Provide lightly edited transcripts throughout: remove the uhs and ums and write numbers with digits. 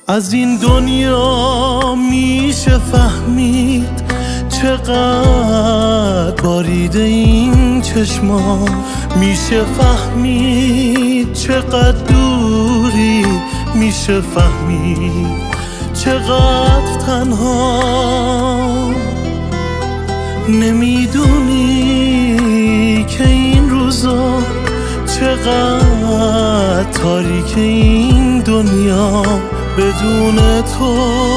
از این دنیا میشه فهمید چقدر باریده این چشما، میشه فهمید چقدر دوری، میشه فهمید چقدر تنها. نمیدونی که این روزا چقدر تاریک این دنیا، بدون تو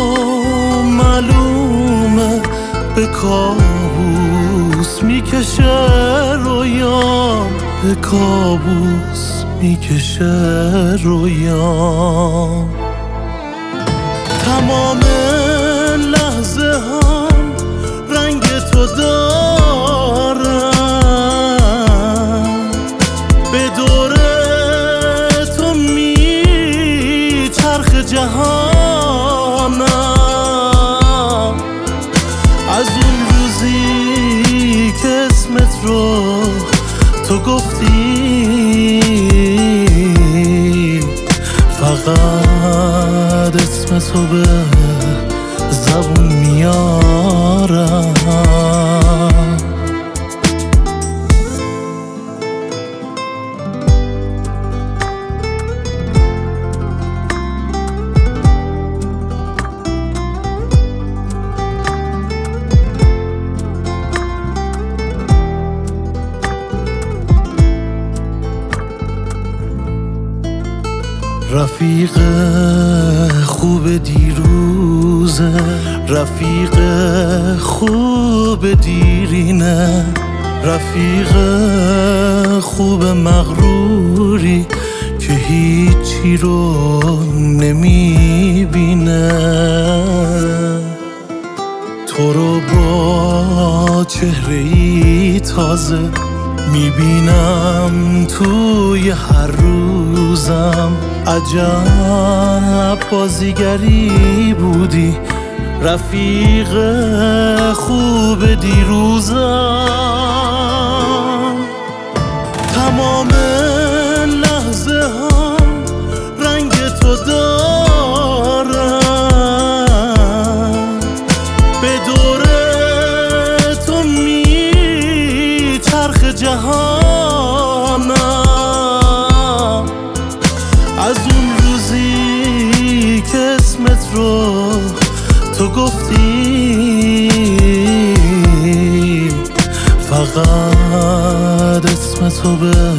معلومه به کابوس میکشه رویام، به کابوس میکشه رویام. تمام لحظه هم رنگ تو دارم، به دور تو میچرخ جهانم. از اون روزی که اسمت رو تو گفتی، فقط اسم تو به زبون میارم. رفیق خوب دیروزه، رفیق خوب دیرینه، رفیق خوب مغروری که هیچی رو نمیبینه. تو رو با چهره‌ای تازه میبینم توی هر روزم، عجب بازیگری بودی رفیق خوب دیروزم. تمام لحظه هم رنگ تو دارم، به دور تو میچرخ جهانم. از اون روزی که اسمت رو تو گفتی، فقط اسم تو به